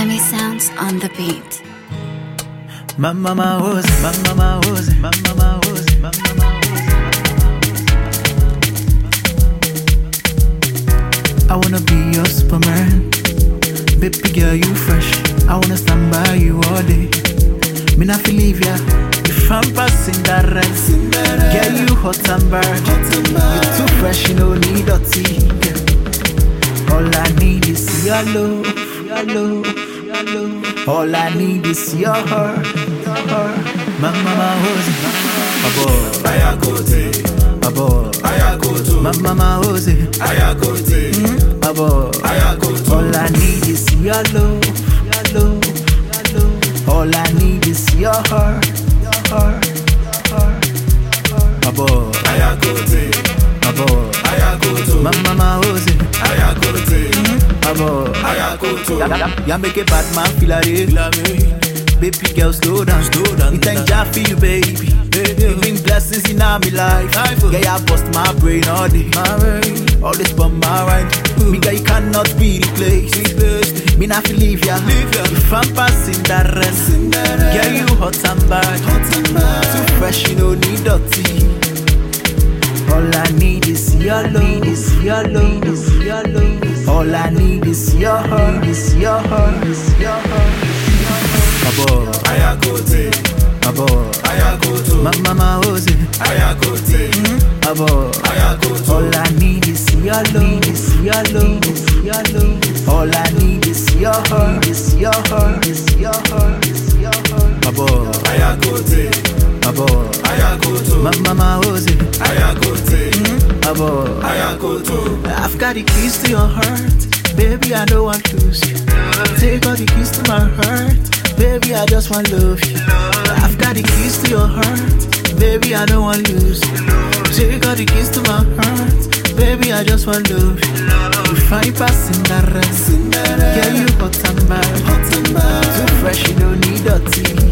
Femi sounds on the beat. My mama was, my mama was, my mama was, my mama was. I wanna be your Superman. Baby girl, you fresh. I wanna stand by you all day. Me not feel leave ya. If I'm passing that red, girl, you hot and burn. You too fresh, you don't need dirty. All I need is your love, your love, your love. All I need is your heart, your heart. My mama was Ayakote, abo, Ayakoto, my mama was Ayakote, abo. Ayakoto. All I need is your love, your love, your love. All I need is your heart, your heart, your heart, your heart. Abo, Ayakote, abo. Ayakoto, My mama was Ayakote, abo. Ayakoto. Ya make a bad man feel like baby girl, slow down, slow down. It ain't just for you, baby. You bring blessings in my life. Yeah, I bust my brain all day. All this from my right. Me girl, you cannot be replaced. Me not feel leave ya. If I'm passing that rest, yeah, you hot and bad. Too fresh, you don't need dirty. All I need is your love, is your love, is your love. All I need is your heart, is your heart, is your heart. Abo, Ayakote, abo. Ayakoto, My mama was Ayakote, abo. Ayakoto. All I need is your love, is your love, is your love. All I need is your heart, is your heart, is your heart, is your heart. Abo, Ayakote, abo. Ayakoto, My mama was Ayakote, abo. Ayakoto. I've got the keys to your heart, baby. I don't want to lose you. Take all the keys to my heart, baby. I just want love you. I've got the keys to your heart, baby. I don't want lose you. Take all the keys to my heart, baby. I just want love you. If I pass in that rest, yeah, you hot and bad, too fresh, you don't need dirty.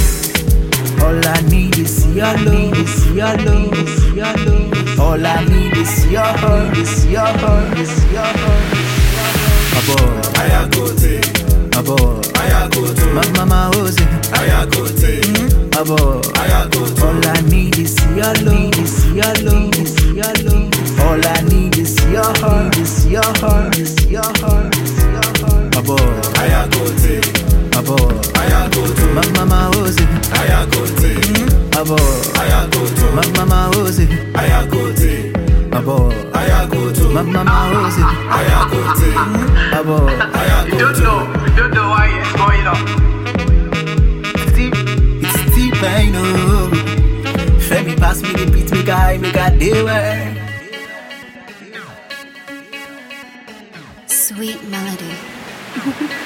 All I need is your love, is your love, is your love. All I need is your heart, is your heart, is your heart. Abo, Ayakote, abo. Ayakoto, My mama was Ayakote, abo. Ayakoto. All I need is your love, is your love, is your love. All I need is your heart, is your heart, is your heart, is your heart. Abo, Ayakote, abo. Ayakoto, My mama was Ayakote, abo. Ayakoto, My mama was Ayakote, abo. Ayakoto, My mama was Ayakote, abo. You don't know why it's going on. It's deep, I know. Femi pass me the beat, make I day well. Sweet melody.